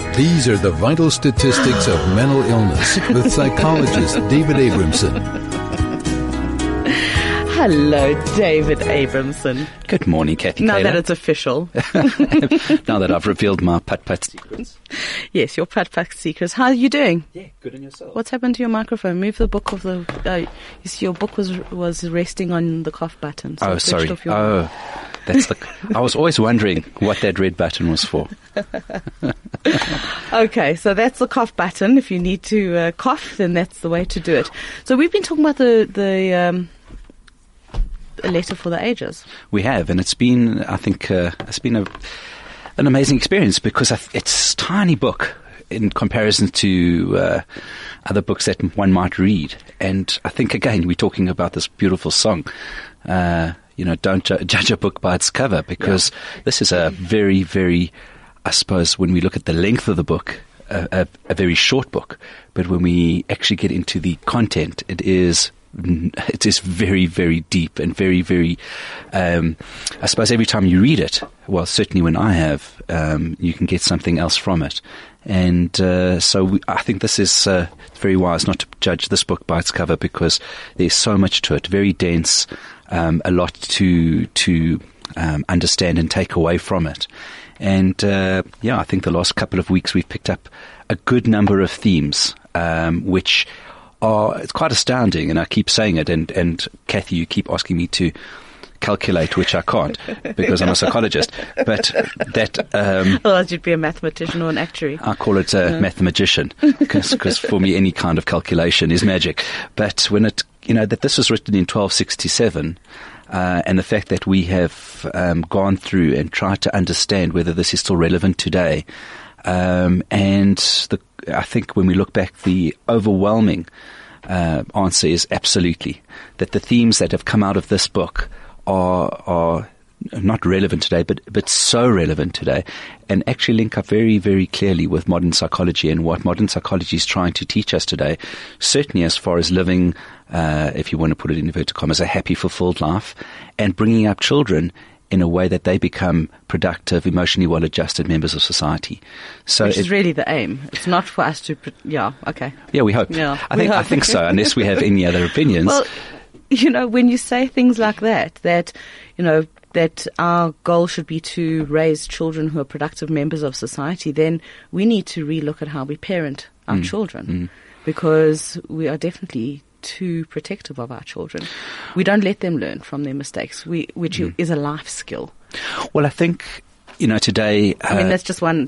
These are the vital statistics of mental illness with psychologist David Abramson. Hello, David Abramson. Good morning, Kathy Now Kaler. that it's official. Now that I've revealed my putt-putt secrets. Yes, your putt-putt secrets. How are you doing? Yeah, good on yourself. What's happened to your microphone? Move the book of the... you see, your book was resting on the cough button. So Sorry. off your That's the... I was always wondering what that red button was for. Okay, so that's the cough button. If you need to cough, then that's the way to do it. So we've been talking about the a letter for the ages. We have, and it's been, I think, an amazing experience because it's a tiny book in comparison to other books that one might read. And I think, again, we're talking about this beautiful song, don't judge a book by its cover, because this is a very, very, I suppose, when we look at the length of the book, a very short book. But when we actually get into the content, it is very, very deep and very, very, I suppose every time you read it, well, certainly when I have, you can get something else from it. And I think this is very wise not to judge this book by its cover, because there's so much to it, very dense, a lot to understand and take away from it. And I think the last couple of weeks we've picked up a good number of themes, which it's quite astounding, and I keep saying it, and Kathy, you keep asking me to calculate, which I can't because I'm a psychologist, but that... Otherwise you'd be a mathematician or an actuary. I call it a mathematician, because for me any kind of calculation is magic. But when that this was written in 1267, and the fact that we have gone through and tried to understand whether this is still relevant today, I think when we look back, the overwhelming answer is absolutely that the themes that have come out of this book are not relevant today, but so relevant today, and actually link up very, very clearly with modern psychology and what modern psychology is trying to teach us today, certainly as far as living, if you want to put it in inverted commas, a happy, fulfilled life, and bringing up children in a way that they become productive, emotionally well-adjusted members of society. So which is really the aim. It's not for us to... okay. Yeah, we hope. Yeah, I think so, unless we have any other opinions. Well, when you say things like that our goal should be to raise children who are productive members of society, then we need to relook at how we parent our children, because we are definitely too protective of our children. We don't let them learn from their mistakes, which is a life skill. Well, I think today. That's just one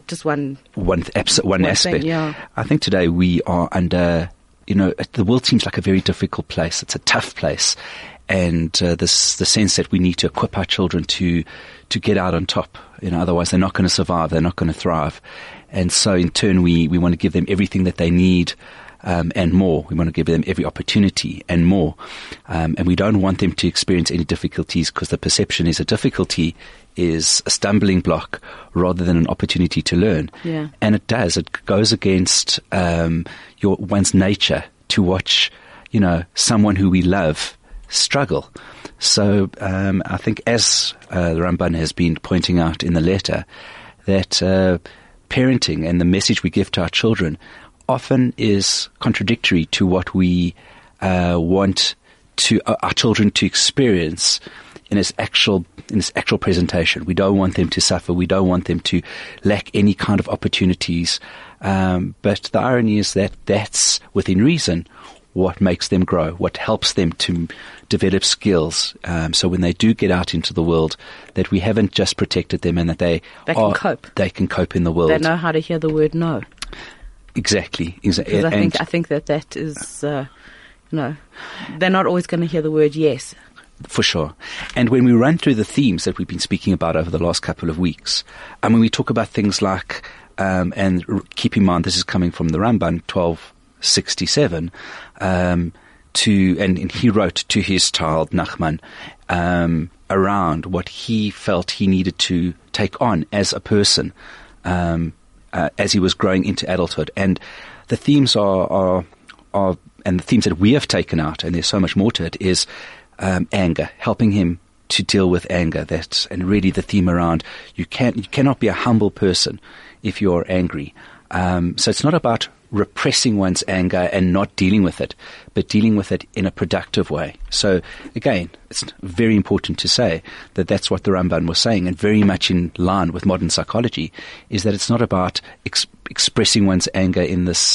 aspect. Thing, yeah. I think today we are under. The world seems like a very difficult place. It's a tough place, and the sense that we need to equip our children to get out on top. Otherwise they're not going to survive. They're not going to thrive, and so in turn we want to give them everything that they need. And more. We want to give them every opportunity and more. And we don't want them to experience any difficulties, because the perception is a difficulty is a stumbling block rather than an opportunity to learn. Yeah. And it does. It goes against one's nature to watch, someone who we love struggle. So I think, as the Ramban has been pointing out in the letter, that parenting and the message we give to our children often is contradictory to what we want our children to experience in its actual presentation. We don't want them to suffer. We don't want them to lack any kind of opportunities. But the irony is that that's within reason what makes them grow, what helps them to develop skills. So when they do get out into the world, that we haven't just protected them, and that they can cope. They can cope in the world. They know how to hear the word no. Exactly. Because I think that is, they're not always going to hear the word yes. For sure. And when we run through the themes that we've been speaking about over the last couple of weeks, and when we talk about things like, and keep in mind this is coming from the Ramban 1267, and he wrote to his child Nachman around what he felt he needed to take on as a person as he was growing into adulthood. And the themes are and the themes that we have taken out, and there's so much more to it, is anger, helping him to deal with anger. And really the theme around you cannot be a humble person if you're angry. So it's not about repressing one's anger and not dealing with it, but dealing with it in a productive way. So again, it's very important to say that that's what the Ramban was saying, and very much in line with modern psychology, is that it's not about expressing one's anger in this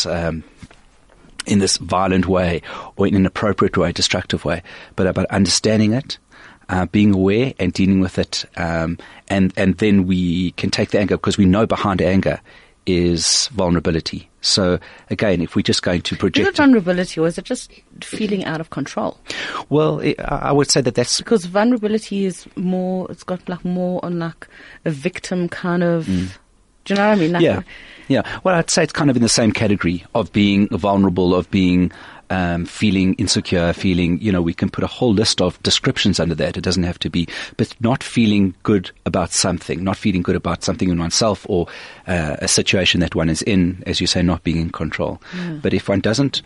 violent way or in an inappropriate way, destructive way, but about understanding it, being aware and dealing with it, and then we can take the anger, because we know behind anger is vulnerability. So again, if we're just going to project... Is it vulnerability, or is it just feeling out of control? Well, I would say that's... Because vulnerability is more, it's got like more on like a victim kind of... Do you know what I mean? Like Yeah. Well, I'd say it's kind of in the same category of being vulnerable, of being... feeling insecure, feeling, we can put a whole list of descriptions under that. It doesn't have to be, but not feeling good about something in oneself, or a situation that one is in, as you say, not being in control. But if one doesn't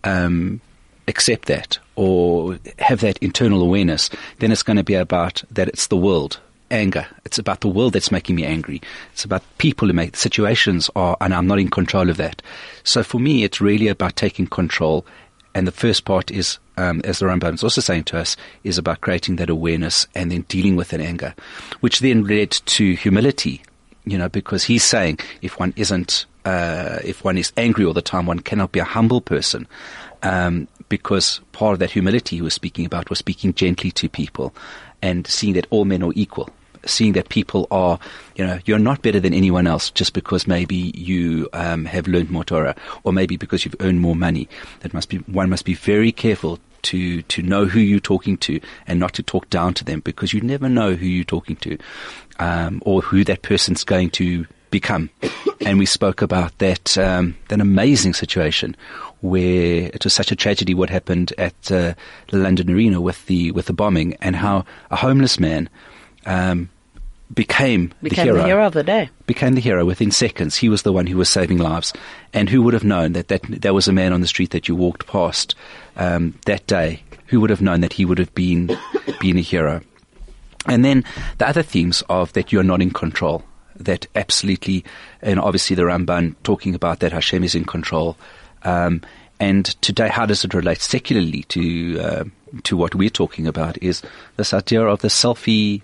accept that or have that internal awareness, then it's going to be about that it's the world. Anger. It's about the world that's making me angry. It's about people who make situations and I'm not in control of that. So for me, it's really about taking control. And the first part is, as the Rambam is also saying to us, is about creating that awareness and then dealing with that anger, which then led to humility, because he's saying if one is angry all the time, one cannot be a humble person, because part of that humility he was speaking about was speaking gently to people and seeing that all men are equal. Seeing that people are, you're not better than anyone else just because maybe you have learned more Torah, or maybe because you've earned more money. One must be very careful to know who you're talking to and not to talk down to them, because you never know who you're talking to, or who that person's going to become. And we spoke about that amazing situation where it was such a tragedy what happened at the London Arena with the bombing, and how a homeless man became the hero of the day. Became the hero within seconds. He was the one who was saving lives. And who would have known that there was a man on the street that you walked past that day? Who would have known that he would have been a hero? And then the other themes of that you're not in control. That absolutely, and obviously the Ramban talking about that Hashem is in control. And today, how does it relate secularly to what we're talking about? Is this idea of the selfie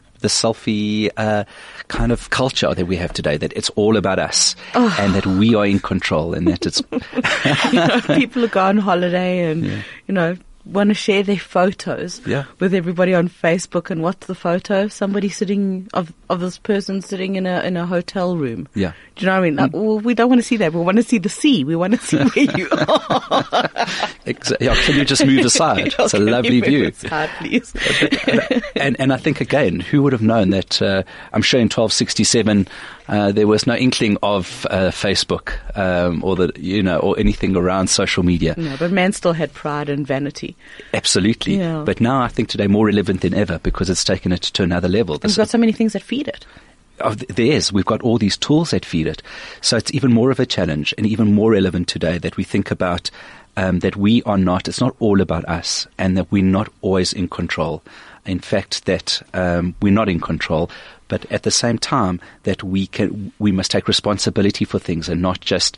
kind of culture that we have today, that it's all about us and that we are in control, and that it's people who go on holiday and want to share their photos with everybody on Facebook. And what's the photo? Somebody sitting of this person sitting in a hotel room. Yeah. Do you know what I mean? Like, well, we don't want to see that. We want to see the sea. We want to see where you are. Exactly. Yeah, can you just move aside? It's a lovely view. Aside, please. and I think again, who would have known that? I'm sure in 1267 there was no inkling of Facebook or anything around social media. No, but man still had pride and vanity. Absolutely. Yeah. But now I think today more relevant than ever, because it's taken it to another level. And we've got so many things that feed it. We've got all these tools that feed it. So it's even more of a challenge and even more relevant today that we think about that it's not all about us, and that we're not always in control. In fact, that we're not in control, but at the same time that we must take responsibility for things and not just,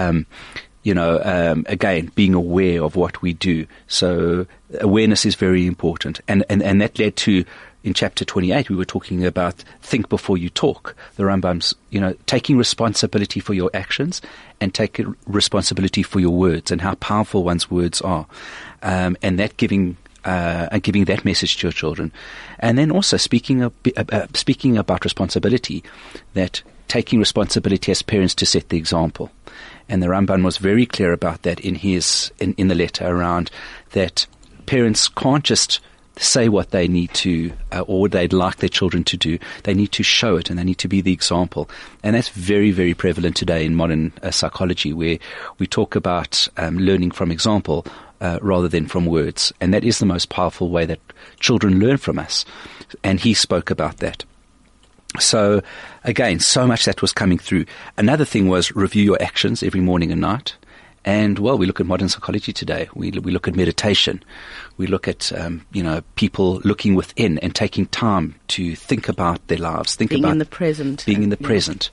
again, being aware of what we do. So awareness is very important. And that led to, in chapter 28, we were talking about think before you talk. The Rambam's, taking responsibility for your actions and taking responsibility for your words and how powerful one's words are. And that giving that message to your children. And then also speaking about responsibility, that taking responsibility as parents to set the example. And the Ramban was very clear about that in the letter, around that parents can't just say what they need to or what they'd like their children to do. They need to show it, and they need to be the example. And that's very, very prevalent today in modern psychology, where we talk about learning from example rather than from words. And that is the most powerful way that children learn from us. And he spoke about that. So again, so much that was coming through. Another thing was review your actions every morning and night. And, well, we look at modern psychology today. We look at meditation. We look at, people looking within and taking time to think about their lives. Being in the present. Being in the present.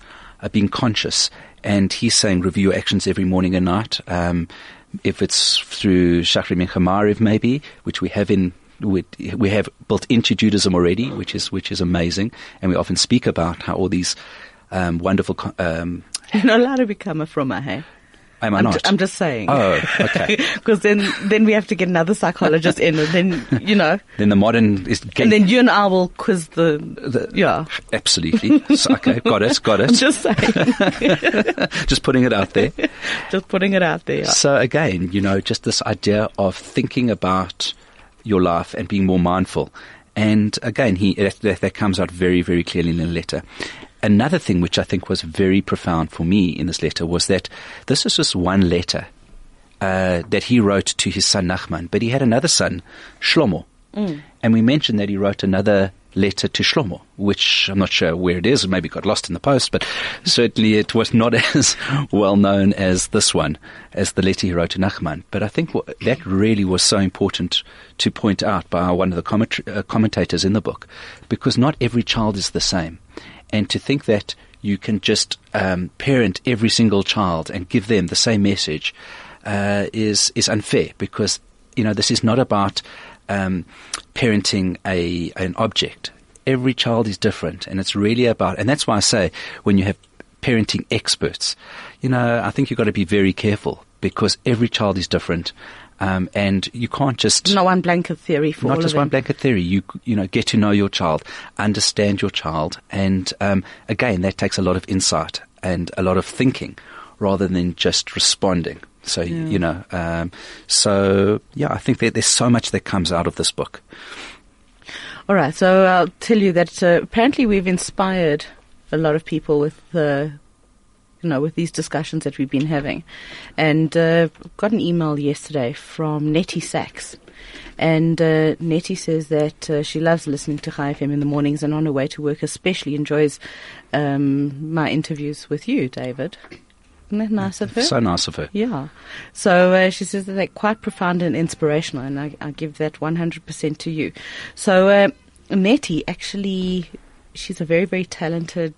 being conscious. And he's saying review your actions every morning and night. If it's through Shachri Mincha Ma'ariv maybe, which we have built into Judaism already, which is amazing. And we often speak about how all these wonderful... You're not allowed to become a frummer, hey? Am I not? I'm just saying. Oh, okay. Because then we have to get another psychologist in, and then, Then the modern is... And then you and I will quiz the yeah. Absolutely. So, okay, got it. I'm just saying. Just putting it out there. Just putting it out there. Yeah. So again, just this idea of thinking about your life and being more mindful. And again, that comes out very, very clearly in the letter. Another thing which I think was very profound for me in this letter was that this is just one letter that he wrote to his son Nachman, but he had another son, Shlomo. And we mentioned that he wrote another letter to Shlomo, which I'm not sure where it is, it maybe got lost in the post, but certainly it was not as well known as this one, as the letter he wrote to Nachman. But I think that really was so important to point out by one of the commentators in the book, because not every child is the same. And to think that you can just parent every single child and give them the same message is unfair, because this is not about parenting an object. Every child is different, and it's really about, and that's why I say when you have parenting experts, I think you've got to be very careful, because every child is different. And you can't just... Not one blanket theory for all of them. Not just one blanket theory. You get to know your child, understand your child, and again, that takes a lot of insight and a lot of thinking rather than just responding. So, I think that there's so much that comes out of this book. All right, so I'll tell you that apparently we've inspired a lot of people with with these discussions that we've been having. And got an email yesterday from Nettie Sachs. And Nettie says that she loves listening to Chai FM in the mornings, and on her way to work especially enjoys my interviews with you, David. Isn't that nice of her? So nice of her. Yeah. So she says that they're quite profound and inspirational, and I give that 100% to you. So Nettie, actually, she's a very, very talented...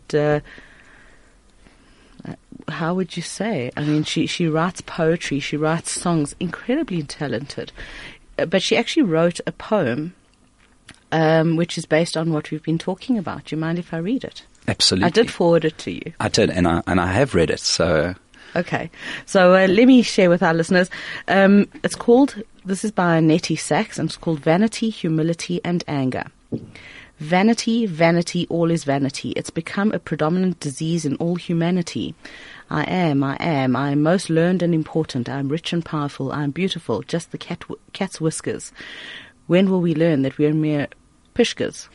how would you say? I mean, she writes poetry, she writes songs, incredibly talented. But she actually wrote a poem which is based on what we've been talking about. Do you mind if I read it? Absolutely. I did forward it to you. I did, and I have read it, so... Okay. So let me share with our listeners. This is by Nettie Sachs, and it's called Vanity, Humility and Anger. Vanity, vanity, all is vanity. It's become a predominant disease in all humanity. I am most learned and important. I am rich and powerful. I am beautiful, just the cat's whiskers. When will we learn that we are mere pishkas?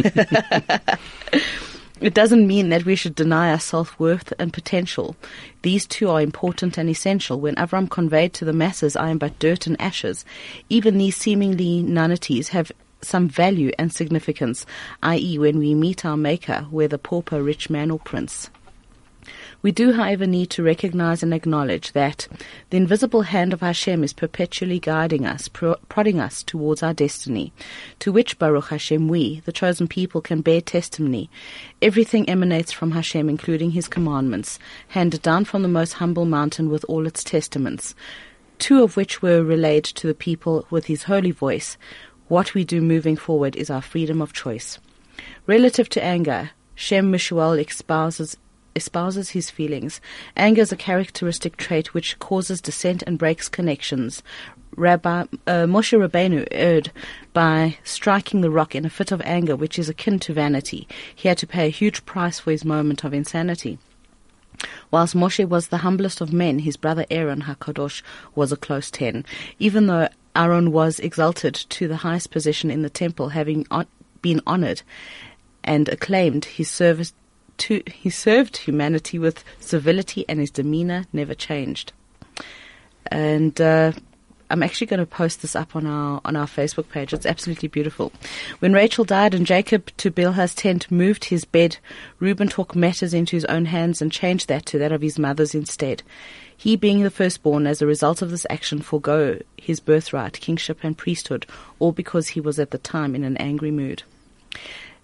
It doesn't mean that we should deny our self-worth and potential. These two are important and essential. When Avram conveyed to the masses, I am but dirt and ashes, even these seemingly nonnities have some value and significance, i.e. when we meet our Maker, whether pauper, rich man or prince. We do, however, need to recognize and acknowledge that the invisible hand of Hashem is perpetually guiding us, prodding us towards our destiny, to which, Baruch Hashem, we, the chosen people, can bear testimony. Everything emanates from Hashem, including His commandments, handed down from the most humble mountain with all its testaments, 2 of which were relayed to the people with His holy voice. What we do moving forward is our freedom of choice. Relative to anger, Shem Mishuel espouses his feelings. Anger is a characteristic trait which causes dissent and breaks connections. Moshe Rabbeinu erred by striking the rock in a fit of anger, which is akin to vanity. He had to pay a huge price for his moment of insanity. Whilst Moshe was the humblest of men, his brother Aaron HaKadosh was a close 10. Even though Aaron was exalted to the highest position in the temple, having been honored and acclaimed, he served humanity with civility, and his demeanor never changed. And I'm actually going to post this up on our Facebook page. It's absolutely beautiful. When Rachel died and Jacob to Bilhah's tent moved his bed, Reuben took matters into his own hands and changed that to that of his mother's instead. He, being the firstborn, as a result of this action, forego his birthright, kingship and priesthood, all because he was at the time in an angry mood.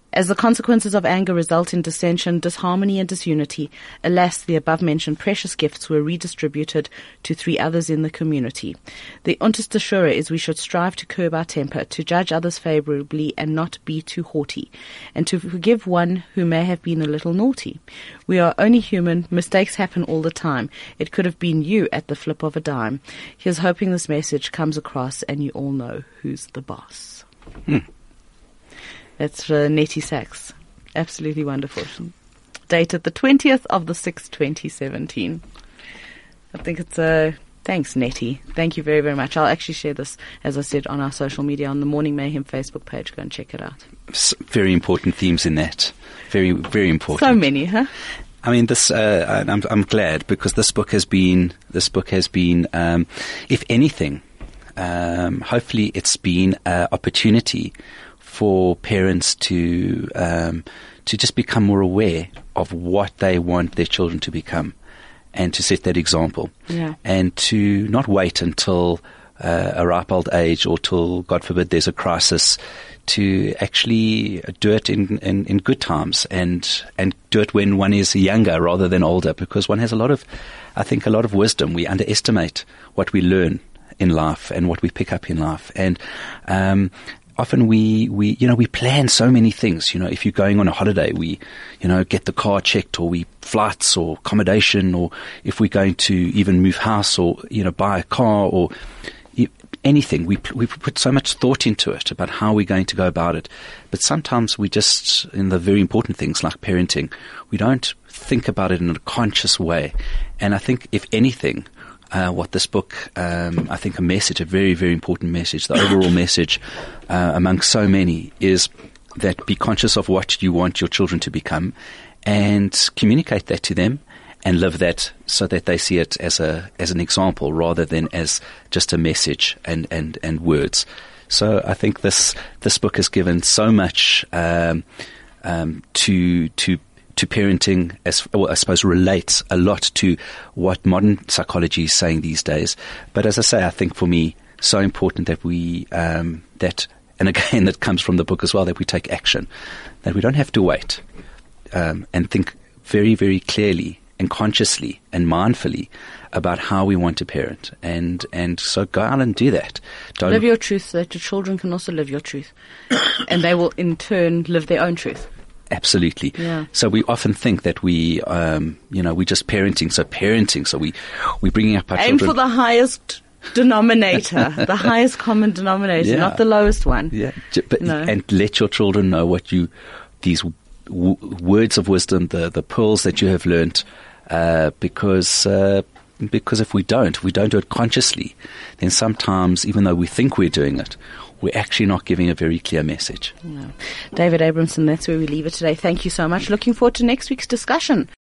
As the consequences of anger result in dissension, disharmony and disunity, alas, the above-mentioned precious gifts were redistributed to 3 others in the community. The unterste Schura is we should strive to curb our temper, to judge others favorably and not be too haughty, and to forgive one who may have been a little naughty. We are only human, mistakes happen all the time. It could have been you at the flip of a dime. Here's hoping this message comes across and you all know who's the boss. That's Nettie Sachs. Absolutely wonderful. Dated the 20th of the 6th, 2017. I think it's thanks, Nettie. Thank you very, very much. I'll actually share this, as I said, on our social media, on the Morning Mayhem Facebook page. Go and check it out. Very important themes in that. Very, very important. So many, huh? I mean, this. I'm glad, because this book has been. If anything, hopefully, it's been an opportunity for parents to just become more aware of what they want their children to become, and to set that example, and to not wait until a ripe old age, or till, God forbid, there's a crisis, to actually do it in good times, and do it when one is younger rather than older, because one has a lot of wisdom. We underestimate what we learn in life and what we pick up in life, and often we plan so many things. If you're going on a holiday, we, get the car checked, or flights or accommodation, or if we're going to even move house, or, buy a car, or anything. We put so much thought into it about how we're going to go about it. But sometimes we just, in the very important things like parenting, we don't think about it in a conscious way. And I think, if anything, what this book, I think a very, very important message, the overall message among so many, is that be conscious of what you want your children to become, and communicate that to them, and live that so that they see it as an example rather than as just a message and words. So I think this book has given so much to parenting, I suppose relates a lot to what modern psychology is saying these days. But as I say, I think for me, so important that we, and again, that comes from the book as well, that we take action, that we don't have to wait, and think very, very clearly and consciously and mindfully about how we want to parent. And so go out and do that. Don't live your truth so that your children can also live your truth. And they will in turn live their own truth. Absolutely. Yeah. So we often think that we're just parenting. So we're bringing up our children. Aim for the highest denominator, the highest common denominator, not the lowest one. Yeah. And let your children know what these words of wisdom, the pearls that you have learnt, because if we don't do it consciously, then sometimes, even though we think we're doing it, we're actually not giving a very clear message. No. David Abramson, that's where we leave it today. Thank you so much. Looking forward to next week's discussion.